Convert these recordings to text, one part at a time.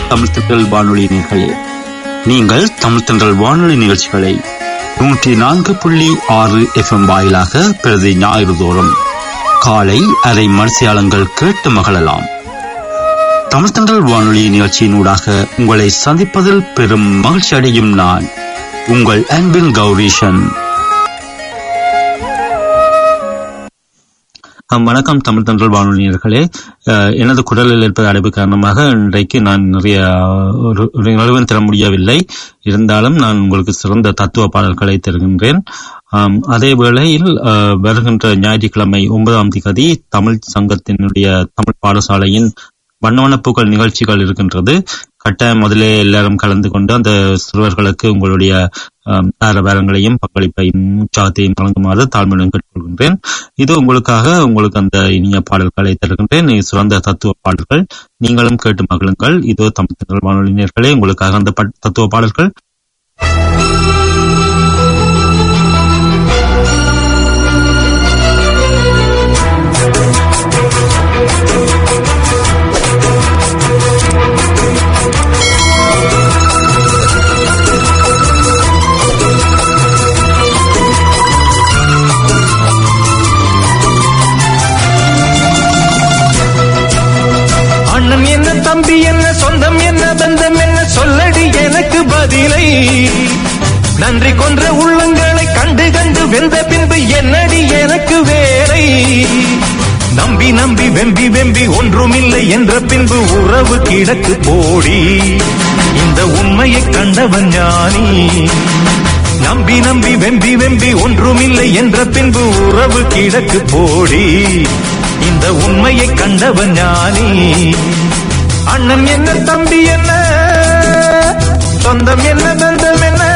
தமிழ் தென்றல் வானொலி நேயர்களே, நீங்கள் தமிழ் தென்றல் வானொலி நிகழ்ச்சிகளை 104.6 FM வாயிலாக பிரதி ஞாயிறு தோறும் காலை அரை மணித்தியாலங்கள் கேட்டு மகிழலாம். தமிழ் தென்றல் வானொலி நிகழ்ச்சியினூடாக உங்களை சந்திப்பதில் பெரும் மகிழ்ச்சி அடையும் நான் உங்கள் அன்பின் கௌரீஷன். வணக்கம் தமிழ் தென்றல் வானொலியர்களே. எனது குரலில் இருப்பது அடைப்பு காரணமாக இன்றைக்கு நான் நிறைய நிலவரம் தர முடியவில்லை. இருந்தாலும் நான் உங்களுக்கு சிறந்த தத்துவ பாடல்களை தருகின்றேன். அதே வேளையில் வருகின்ற ஞாயிற்றுக்கிழமை 9ஆம் தேதி தமிழ் சங்கத்தினுடைய தமிழ் பாடசாலையின் வண்ணவனப்பூக்கள் நிகழ்ச்சிகள் இருக்கின்றது. கட்டாயம் முதலே எல்லாரும் கலந்து கொண்டு அந்த சிறுவர்களுக்கு உங்களுடைய ஆரவாரங்களையும் பங்களிப்பையும் உற்சாகத்தையும் வழங்குமாறு தாழ்மையுடன் கேட்டுக்கொள்கின்றேன். இது உங்களுக்கு அந்த இனிய பாடல்களை தருகின்றேன். சிறந்த தத்துவ பாடல்கள், நீங்களும் கேட்டு மகிழுங்கள். இதோ தமிழ் தென்றல் வானொலி நேயர்களே, உங்களுக்காக அந்த தத்துவ பாடல்கள். அண்ணன் என்ன, தம்பி என்ன, சொந்தம் என்ன, பந்தம் என்ன, சொல்லடி எனக்கு பதிலை. நன்றி கொன்ற உள்ளங்களை கண்டு கண்டு வெந்த பின்பு என்னடி எனக்கு வேலை. நம்பி நம்பி வெம்பி வெம்பி ஒன்றுமில்லை என்ற பின்பு உறவு கிடக்கு போடி. இந்த உண்மையை கண்டவன் ஞானி. நம்பி நம்பி வெம்பி வெம்பி ஒன்றுமில்லை என்ற பின்பு உறவு கிடக்கு போடி. இந்த உண்மையை கண்டவன் ஞானி. அண்ணன் என்ன, தம்பி என்ன, சொந்தம் என்ன, பந்தம் என்ன.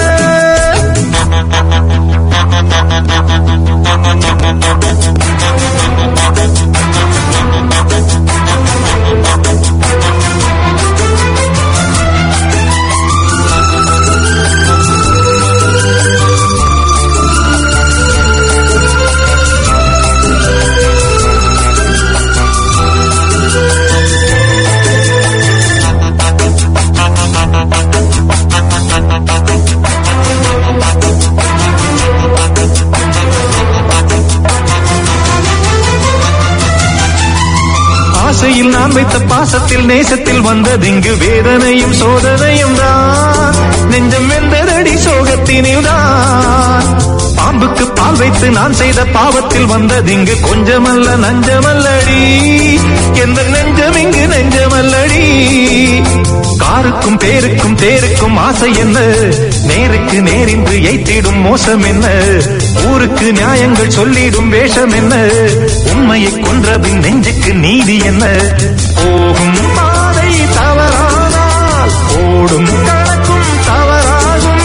ஆசையில் நான் வைத்த பாசத்தில் நேசத்தில் வந்ததிங்கு வேதனையும் சோதனையும் தான். நெஞ்சம் வெந்ததடி சோகத்தினில் தான். பாம்புக்கு பால் வைத்து நான் செய்த பாவத்தில் வந்ததிங்கு கொஞ்சமல்ல நஞ்சமல்லடி. எந்த நெஞ்சம் இங்கு நெஞ்சமல்லடி. காருக்கும் பேருக்கும் தேருக்கும் ஆசை என்ன, நேருக்கு நேரின்று எய்த்திடும் மோசம் என்ன. ஊருக்கு நியாயங்கள் சொல்லிடும் வேஷம் என்ன. உண்மையை கொன்றபின் நெஞ்சுக்கு நீதி என்ன. போகும் பாதை தவறானால் ஓடும் கணக்கும் தவறாகும்.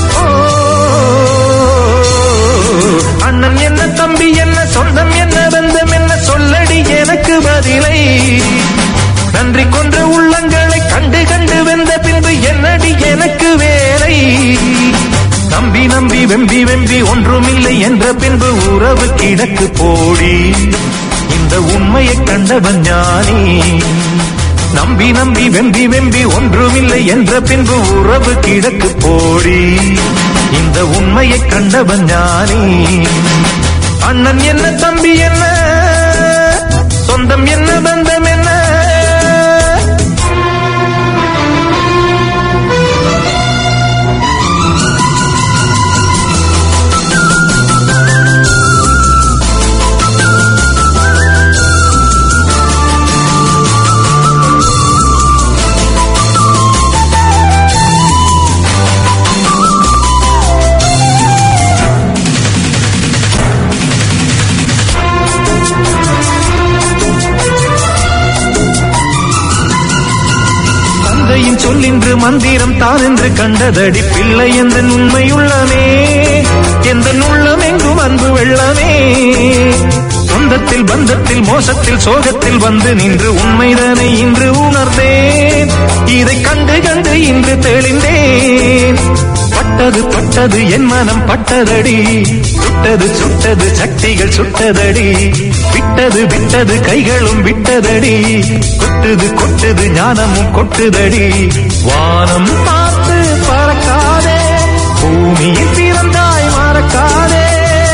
அண்ணன் என்ன, தம்பி என்ன, சொந்தம் என்ன, பந்தம் என்ன, சொல்லடி எனக்கு பதிலை. நன்றி கொன்ற உள்ளங்களை கண்டு கண்டு வெந்த பின்பு என்னடி எனக்கு வேலை. நம்பி நம்பி வெம்பி வெம்பி ஒன்றுமில்லை என்ற பின்பு உறவு கிடக்கு போடி. இந்த உண்மையை கண்டவன் ஞானி. நம்பி நம்பி வெம்பி வெம்பி ஒன்றுமில்லை என்ற பின்பு உறவு கிடக்கு போடி. இந்த உண்மையை கண்டவன் ஞானி. அண்ணன் என்ன, தம்பி என்ன, சொந்தம் என்ன, பந்தம் என்ன. சொல்லின்று மந்திரம் தான் என்று கண்டதடி பிள்ளை. எந்த உண்மையுள்ளமே, எந்த உள்ளம் எங்கும் அன்பு வெள்ளமே. சொந்தத்தில் பந்தத்தில் மோசத்தில் சோகத்தில் வந்து நின்று உண்மைதானே இன்று உணர்ந்தேன். இதை கண்டு கண்டு இன்று தெளிந்தேன். தொட்டது தொட்டது என் மனம் பட்டதடி, சுட்டது சுட்டது சக்திகள் சுட்டதடி, விட்டது விட்டது கைகளும் விட்டதடி, கொட்டுது கொட்டுது ஞானமும் கொட்டுதடி. வானம் பார்த்து பறக்காதே, பூமியில் பிறந்தாய் மறக்காதே.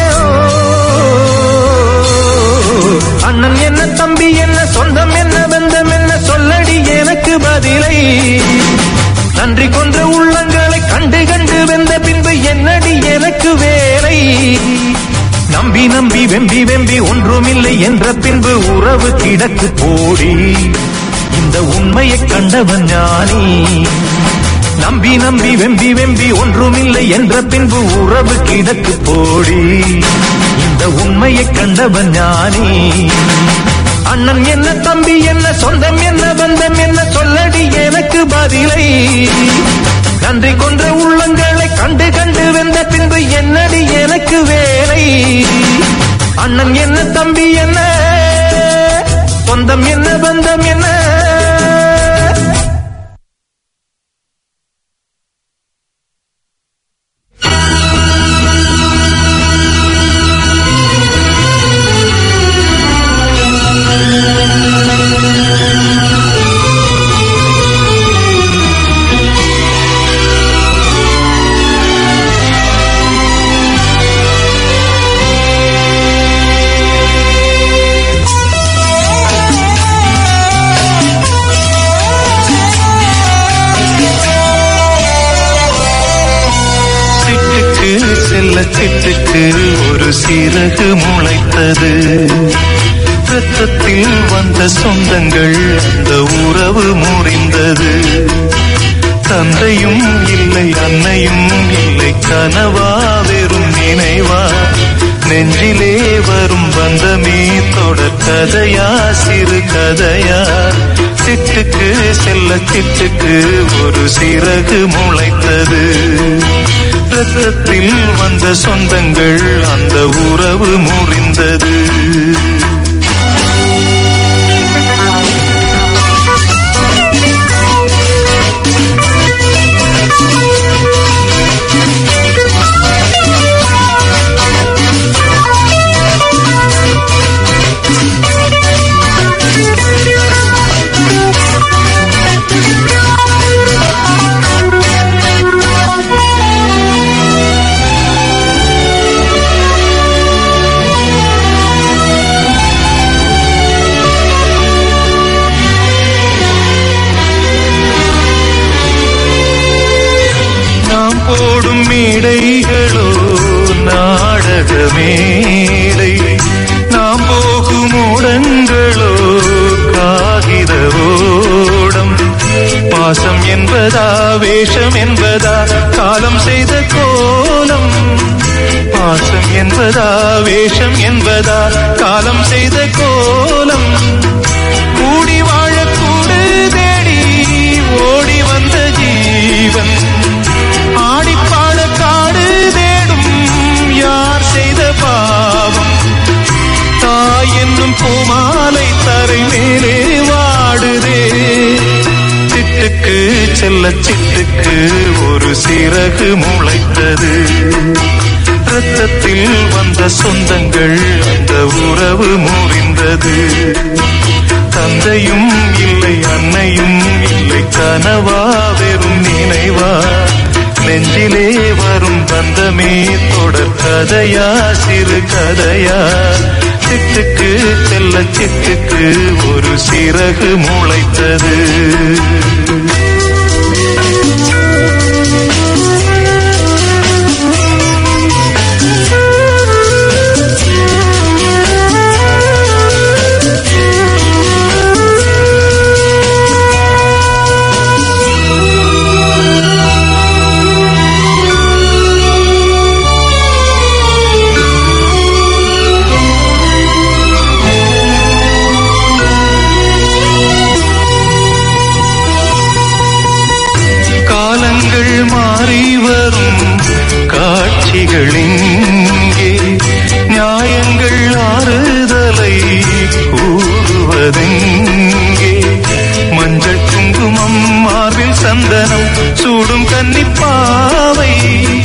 அண்ணன் என்ன தம்பி என்ன சொந்தம் என்ன பந்தம் என்ன சொல்லடி எனக்கு பதிலை. நன்றி கொன்ற உள்ளங்களை கண்டு கண்டு வெந்த பின்பு என்னடி எனக்கு வேலை. நம்பி நம்பி வெம்பி வெம்பி ஒன்றுமில்லை என்ற பின்பு உறவு கிடக்கு போடி, இந்த உண்மையை கண்டவன் ஞானி. நம்பி நம்பி வெம்பி வெம்பி ஒன்றுமில்லை என்ற பின்பு உறவு கிடக்கு போடி, இந்த உண்மையை கண்டவன் ஞானி. அண்ணன் என்ன தம்பி என்ன சொந்தம் என்ன பந்தம் என்ன சொல்லடி எனக்கு பதிலை. நன்றி கொன்ற உள்ளங்களை கண்டு கண்டு வெந்த பின்பு என்னடி எனக்கு வேலை. அண்ணன் என்ன தம்பி என்ன சொந்தம் என்ன பந்தம் என்ன. சிட்டுக்கு ஒரு சிறகு முளைத்தது, ரத்தத்தில் வந்த சொந்தங்கள் அந்த உறவு முறிந்தது. தந்தையும் இல்லை அன்னையும் இல்லை கனவா வெறும் நினைவா, நெஞ்சிலே வரும் பந்தமே தொடர் கதையா சிறு கதையா. சிட்டுக்கு செல்ல சிட்டுக்கு ஒரு சிறகு முளைத்தது, ரத்தத்தில் வந்த சொந்தங்கள் அந்த உறவு முறிந்தது. போடும் மேடைகளோ நாடக மேடை, நாம் போகும் ஓடங்களோ காகித ஓடம். பாசம் என்பதா வேஷம் என்பதா காலம் செய்த கோலம், பாசம் என்பதா வேஷம் என்பதா காலம் செய்த கோலம். கூடி வாழக்கூடு தேடி ஓடி வந்த ஜீவன், ஆடிப்பாட காடு தேடும் யார் செய்த பாவம். தாய் என்னும் பூமாலை தரை மேலே வாடுதே. சிட்டுக்கு செல்ல சிட்டுக்கு ஒரு சிறகு முளைத்தது, ரத்தத்தில் வந்த சொந்தங்கள் அந்த உறவு முறிந்தது. தந்தையும் இல்லை அன்னையும் இல்லை கனவா வெறும் நினைவா, நெஞ்சிலே வரும் பந்தமே தொடர் கதையா சிறு கதையா. சிட்டுக்கு செல்ல சிட்டுக்கு ஒரு சிறகு முளைத்தது. மாறி வரும் காட்சிகளிங்கே, நியாயங்கள் ஆறுதலை கூறுவதெங்கே. மஞ்சள் குங்குமம் மார்பில் சந்தனம் சூடும் கன்னிப்பாவை,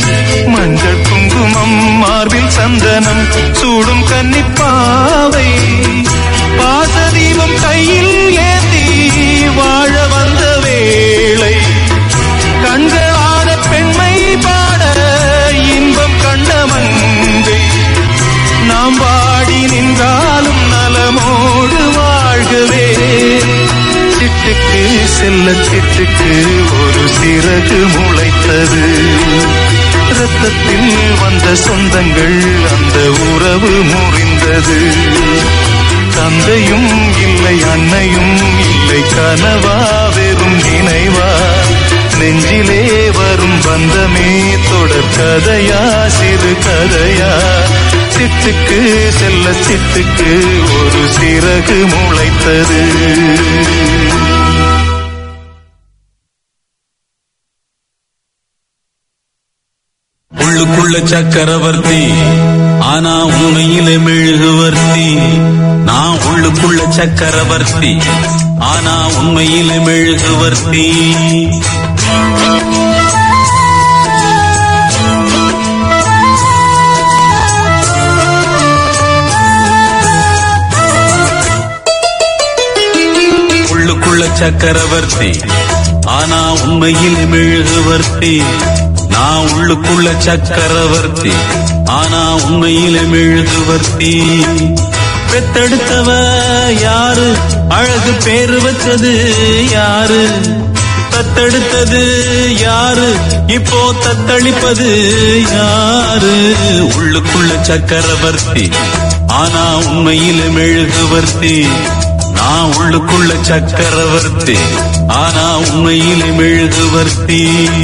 குங்குமம் மார்பில் சந்தனம் சூடும் கன்னிப்பாவை பாசதீபம் கையில் ஏந்தி வாழ வந்த வேளை கண்களான பெண்மை பாட இன்பம் கண்ட மங்கை நாம் வாடி நின்றாலும் நலமோடு வாழ்கவே சிட்டுக்கு செல்ல சிட்டுக்கு ஒரு சிறகு முளைத்தது ரத்தத்தில் வந்த சொந்தங்கள் அந்த உறவு முறிந்தது தந்தையும் இல்லை அன்னையும் இல்லை கனவா வெறும் நினைவா நெஞ்சிலே வரும் பந்தமே தொடர் கதையா சிறு கதையா சிட்டுக்கு செல்ல சிட்டுக்கு ஒரு சிறகு முளைத்தது உள்ளுக்குள்ள சக்கரவர்த்தி ஆனா உண்மையிலே மெழுகுவர்த்தி நான் உள்ளுக்குள்ள சக்கரவர்த்தி ஆனா உண்மையிலே மெழுகுவர்த்தி உள்ளுக்குள்ள சக்கரவர்த்தி ஆனா உண்மையிலே மெழுகுவர்த்தி நான் உள்ளுக்குள்ள சக்கரவர்த்தி ஆனா உண்மையிலே மெழுகுவர்த்தி பெத்தெடுத்தவ யாரு அழகு பேரு வச்சது யாரு தத்தெடுத்தது யாரு இப்போ தத்தளிப்பது யாரு உள்ளுக்குள்ள சக்கரவர்த்தி ஆனா உண்மையிலே மெழுகுவர்த்தி நான் உள்ளுக்குள்ள சக்கரவர்த்தி ஆனா உண்மையிலே மெழுகுவர்த்தி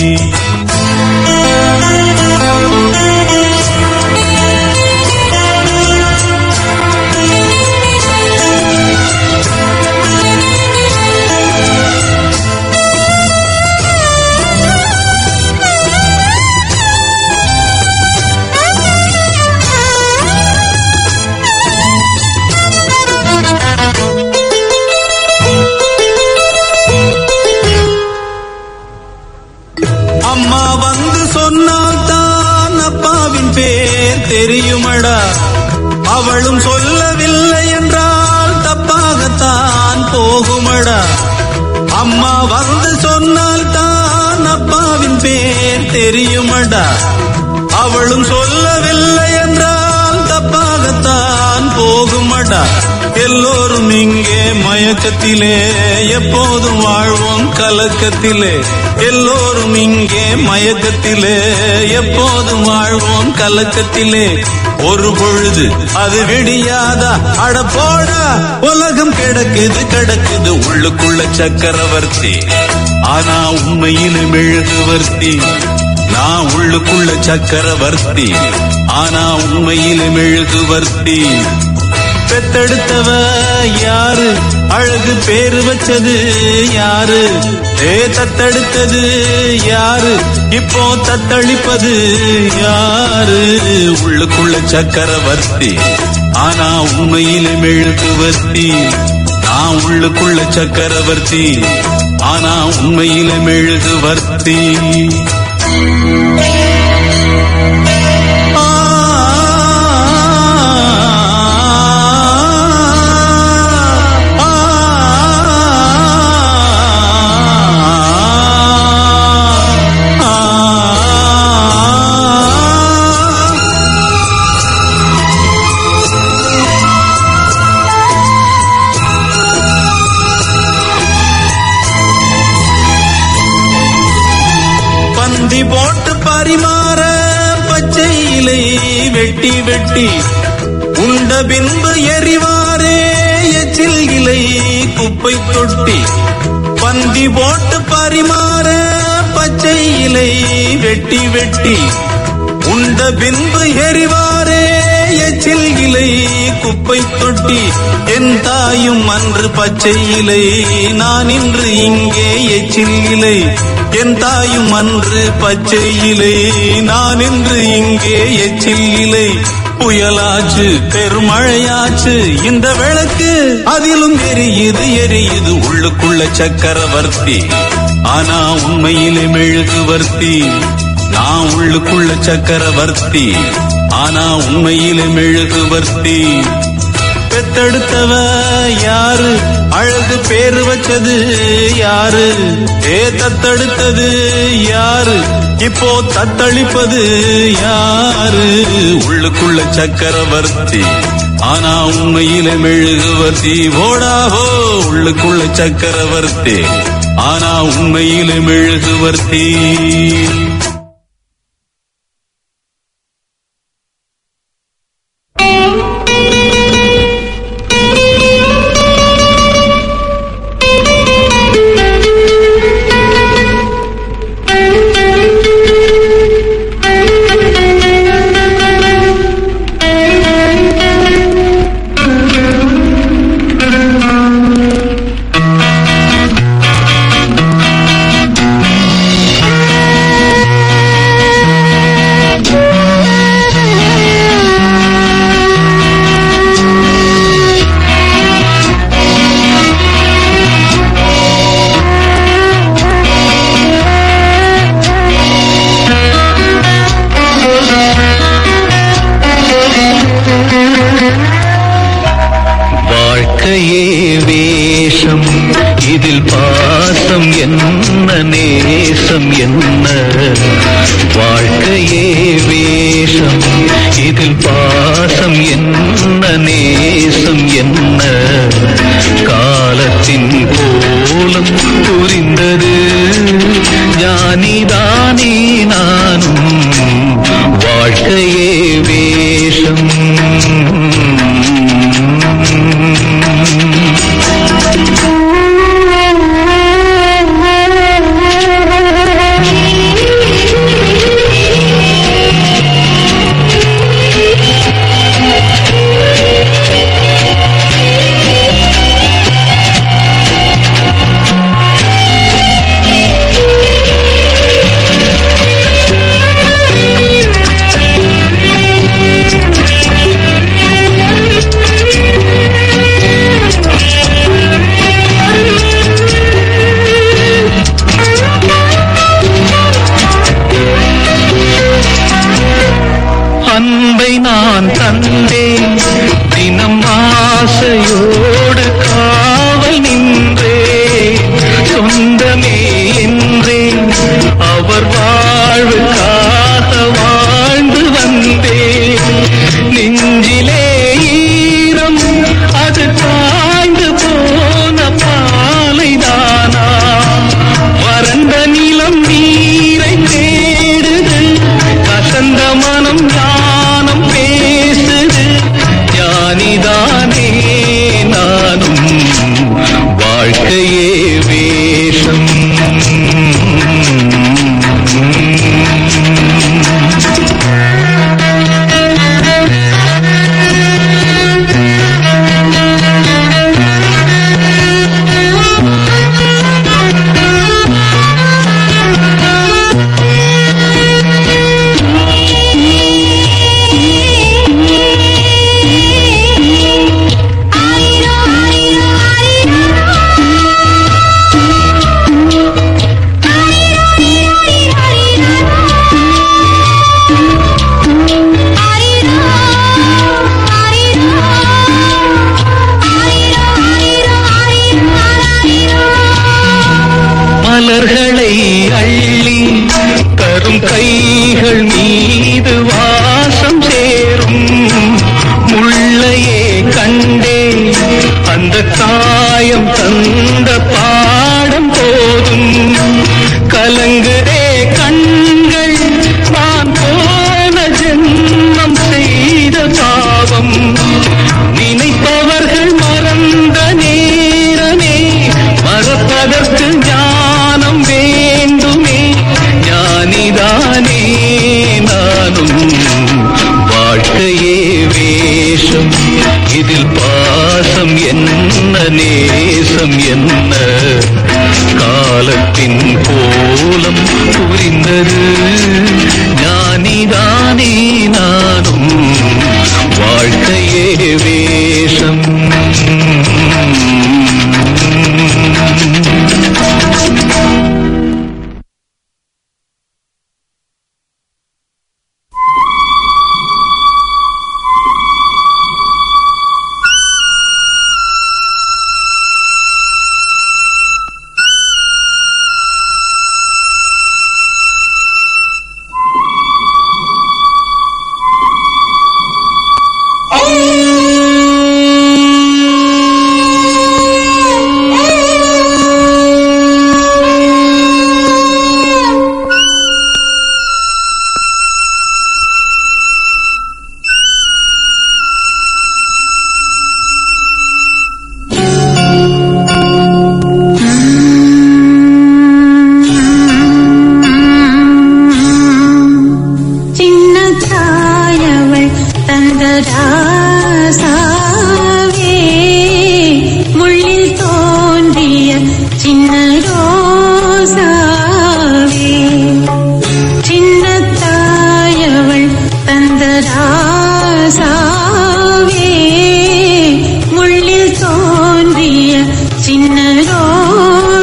அம்மா வந்து சொன்னால் தான் அப்பாவின் பேர் தெரியுமடா அவளும் சொல்லவில்லை என்றால் தப்பாகத்தான் போகுமடா அம்மா வந்து சொன்னால் தான் அப்பாவின் பேர் தெரியுமடா அவளும் சொல்லவில்லை என்றால் தப்பாகத்தான் போகுமடா எல்லோரும் இங்கே மயக்கத்திலே எப்போதும் வாழ்வோம் கலக்கத்திலே எல்லோரும் இங்கே மயக்கத்திலே எப்போதும் வாழ்வோம் கலக்கத்திலே ஒரு பொழுது அது விடியாதா அட போடா உலகம் கிடக்குது கிடக்குது உள்ளுக்குள்ள சக்கரவர்த்தி ஆனா உண்மையிலே மெழுகுவர்த்தி நான் உள்ளுக்குள்ள சக்கரவர்த்தி ஆனா உண்மையிலே மெழுகுவர்த்தி பெத்தெடுத்தவ யாரு அழகு பேரு வச்சது யாரு தத்தெடுத்தது யாரு இப்போ தத்தளிப்பது யாரு உள்ளுக்குள்ள சக்கரவர்த்தி ஆனா உண்மையிலே மெழுகுவர்த்தி நான் உள்ளுக்குள்ள சக்கரவர்த்தி ஆனா உண்மையிலே மெழுகுவர்த்தி பந்தி போட்டு பரிமாற பச்சை இலை வெட்டி வெட்டி உண்ட பின்பு எரிவாரே எச்சில் இலை குப்பை தொட்டி பந்தி போட்டு பரிமாற பச்சை இலை வெட்டி வெட்டி உண்ட பின்பு எரிவாரே எச்சில் இலை குப்பை தொட்டி என் தாயும் அன்று பச்சை இலை நான் இன்று இங்கே எச்சில் இலை என் தாயும் அன்று பச்சை இலை நான் இன்று இங்கே எச்சில் இலை புயலாச்சு பெருமழையாச்சு இந்த விளக்கு அதிலும் எரியுது எரியுது உள்ளுக்குள்ள சக்கரவர்த்தி ஆனா உண்மையிலே மெழுகுவர்த்தி நான் உள்ளுக்குள்ள சக்கரவர்த்தி, ஆனா உண்மையிலே மெழுகுவர்த்தி. பெத்தெடுத்தவ யாரு, அழகு பேரு வச்சது யாரு, தத்தெடுத்தது யாரு, இப்போ தத்தளிப்பது யாரு? உள்ளுக்குள்ள சக்கரவர்த்தி, ஆனா உண்மையிலே மெழுகுவர்த்தி. போடாவோ உள்ளுக்குள்ள சக்கரவர்த்தி, ஆனா உண்மையிலே மெழுகுவர்த்தி.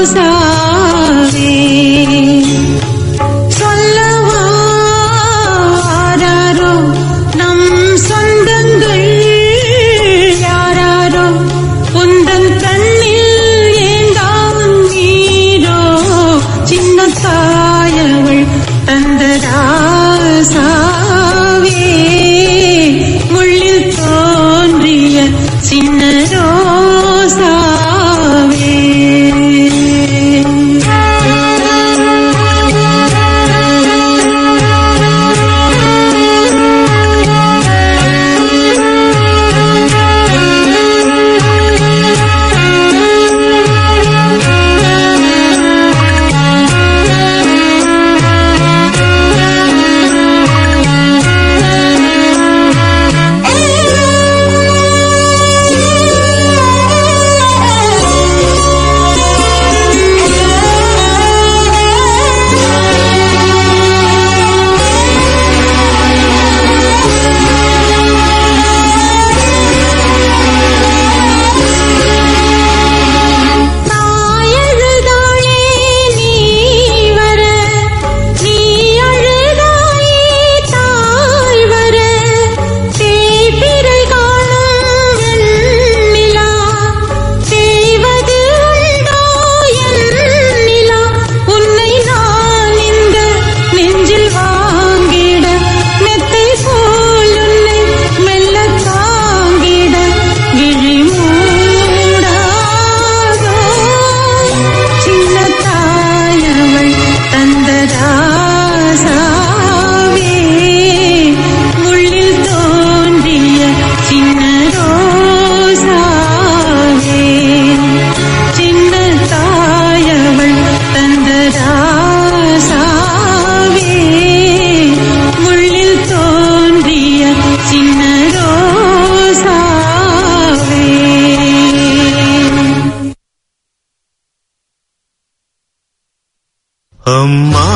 அம்மா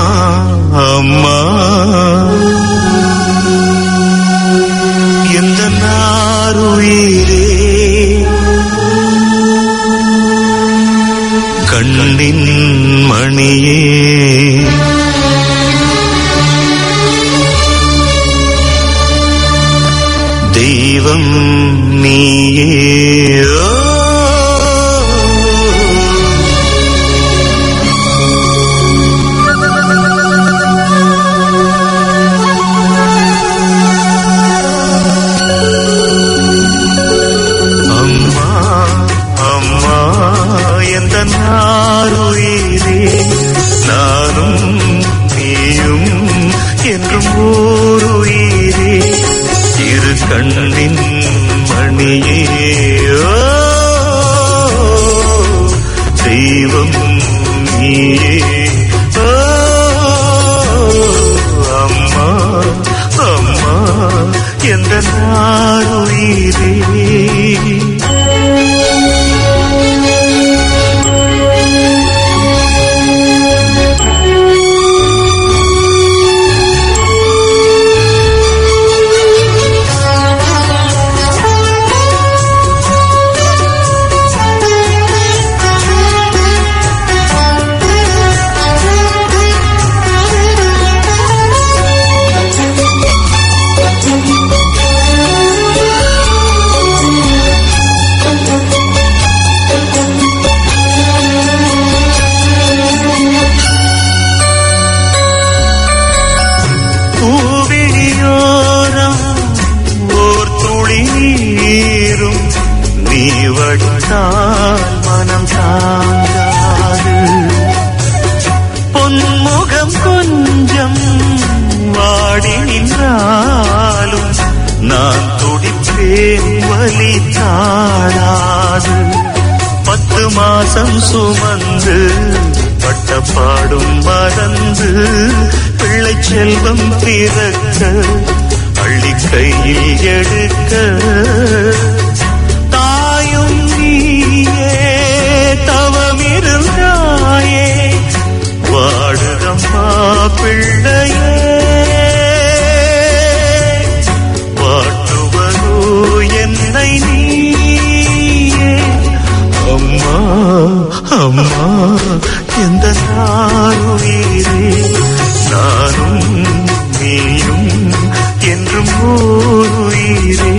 அம்மா எந்த நாருயிரே கண்ணின் மணியே தெய்வம் நீயே கண்ணின் மணியே தெய்வம் நீயே அம்மா அம்மா எந்த நாருயிரே மனம் தாங்காது பொன்முகம் கொஞ்சம் வாடி நின்றாலும் நான் துடிப்பேன் வலி தாழாது 10 மாசம் சுமந்து பட்டப்பாடும் மறந்து பிள்ளை செல்வம் பிறக்க அள்ளி கையில் எடுக்க தவமிருந்தாயே வாடுதம்மா பிள்ளையே வாட்டுவதோ என்னை நீயே அம்மா அம்மா எந்த நாருயிரே நானும் நீயும் என்றும் ஓருயிரே.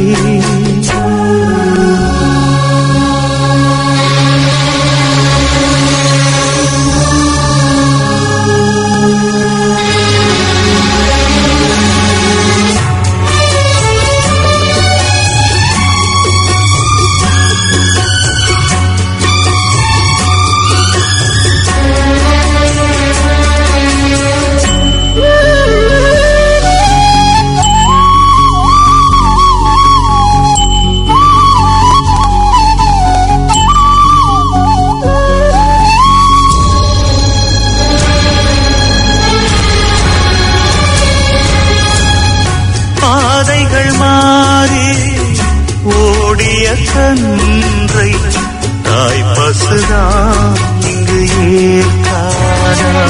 கன்றை தாய் பசுதான் இங்கு ஏற்கானா,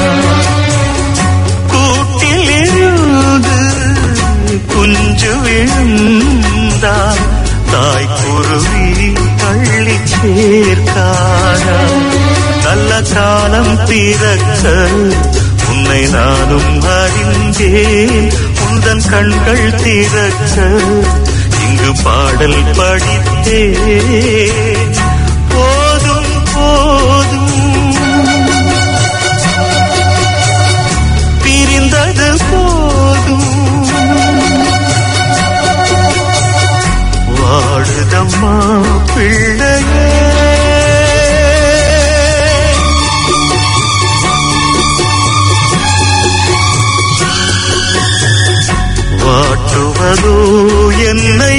கூட்டில் இருந்து குஞ்சு விழுந்தால் தாய் குருவி பள்ளி சேர்க்கானா. நல்ல காலம் பிறக்க உன்னை நானும் அறிந்தேன், உந்தன் கண்கள் திறக்க இங்கு பாடல் படித்தே. போதும் போதும் பிரிந்தது போதும், வாடுதம்மா பிள்ளையே. வாட்டுவதோ என்னை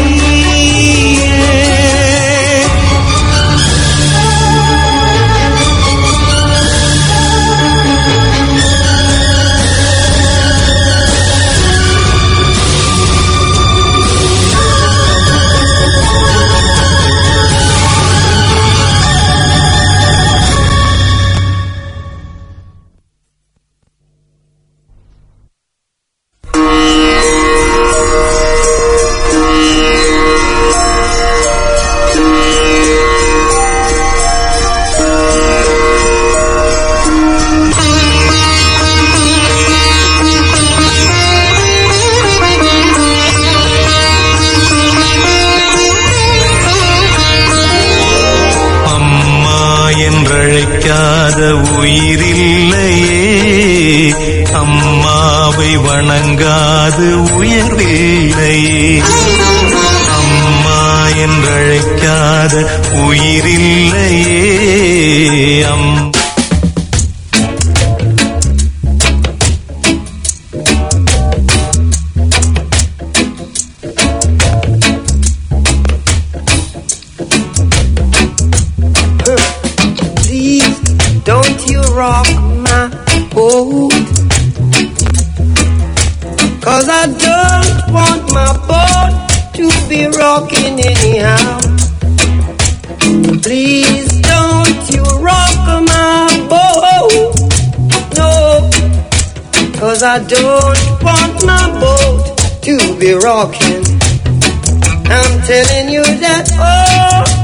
உயிரில்லையே, அம்மாவை வணங்காது உயர்வில்லையே. அம்மா என்றழைக்காத உயிரில்லையே. Rock my boat, 'cause I don't want my boat to be rocking anyhow. Please don't you rock my boat, no, 'cause I don't want my boat to be rocking. I'm telling you that, oh,